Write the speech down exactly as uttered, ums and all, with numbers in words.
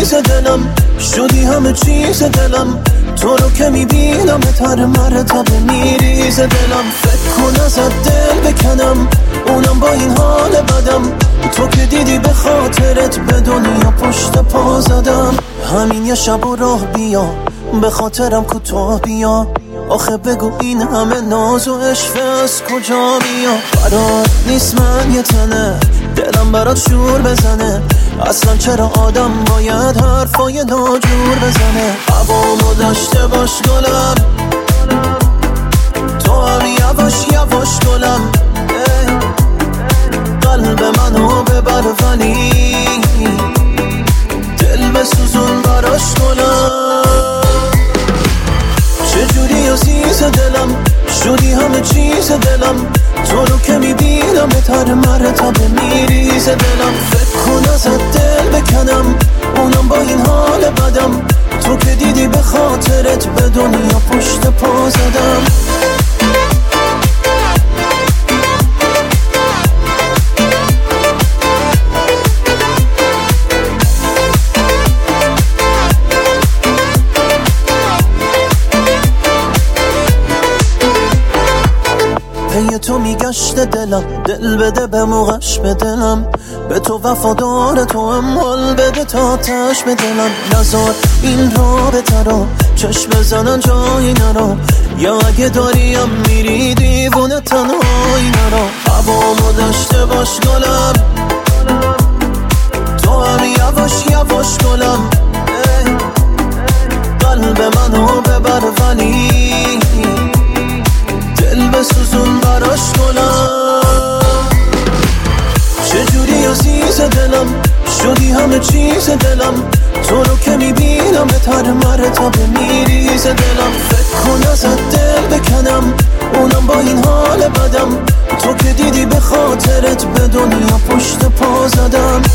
عزیز دلم، شدی همه چیز دلم، تو رو که میبینم بهتر مرتبه میریز دلم. فکر کن ازت دل بکنم، اونم با این حال بدم، تو که دیدی به خاطرت به دنیا پشت پا زدم. همین یه شب و راه بیا، به خاطرم کوتاه بیا، آخه بگو این همه ناز و عشق از کجا بیا. برات نیست من یه تنه، دلم برات شور بزنه، اصلا چرا آدم باید حرفای ناجور بزنه. هوامو داشته باش گلم، تو هم یواش یواش گلم، قلب منو ببر ولی دل بسوزون براش گلم. چجوری عزیز دلم، شدی همه چیز دلم، تو رو که میبینم بهتر مرتبه میریز دلم. فکر کن ازت دل بکنم، اونم با این حال بدم، تو که دیدی به خاطرت به دنیا پشت پا زدم. پی تو میگشته دلم، دل بده به موقعش به دلم، به تو وفادار تو هم حال بده تا تش به دلم. نزار این رابطه رو چشم بزنن جایی نرو، یا اگه داریم میری دیوونه تنهایی نرو. هوامو داشته باش گلم، تو هم یواش یواش گلم، قلب منو ببر ولی دل بسوزون براش گلم. چجوری عزیز دلم، شدی همه چیز دلم، تو رو که میبینم بهتر مرتبه میریز دلم. فکر کن ازت دل بکنم، اونم با این حال بدم، تو که دیدی به خاطرت به دنیا پشت پا زدم.